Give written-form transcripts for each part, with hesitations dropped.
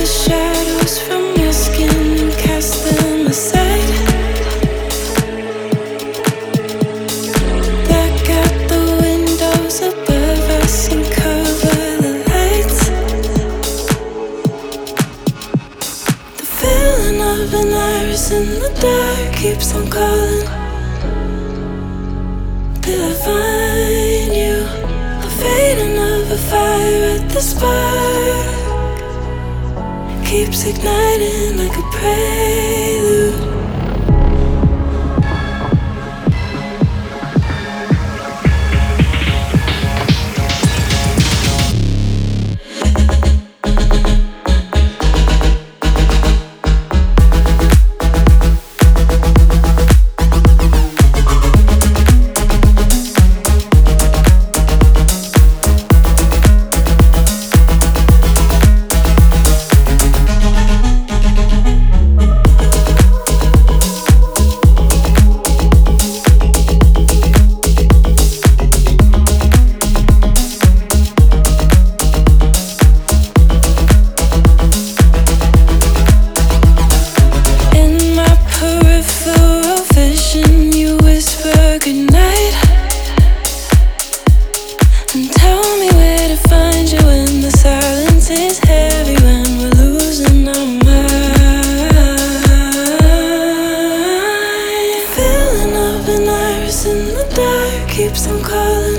the shadows from your skin and cast them aside. Black out the windows above us and cover the lights. The feeling of an iris in the dark keeps on calling. Till I find you, a fading of a fire at the spark keeps igniting like a prelude. Keeps on calling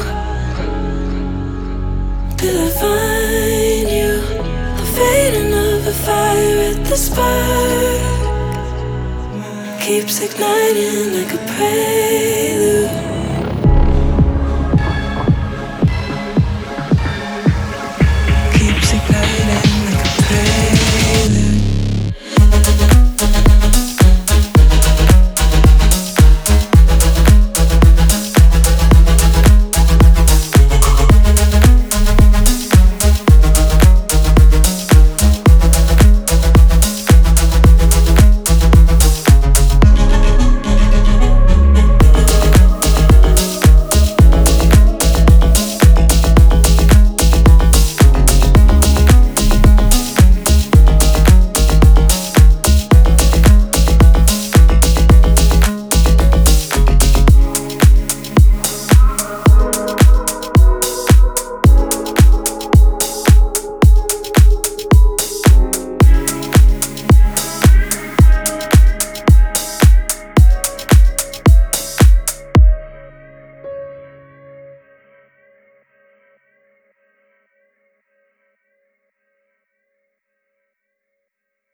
till I find you, a fading of a fire at the spark keeps igniting like a prelude.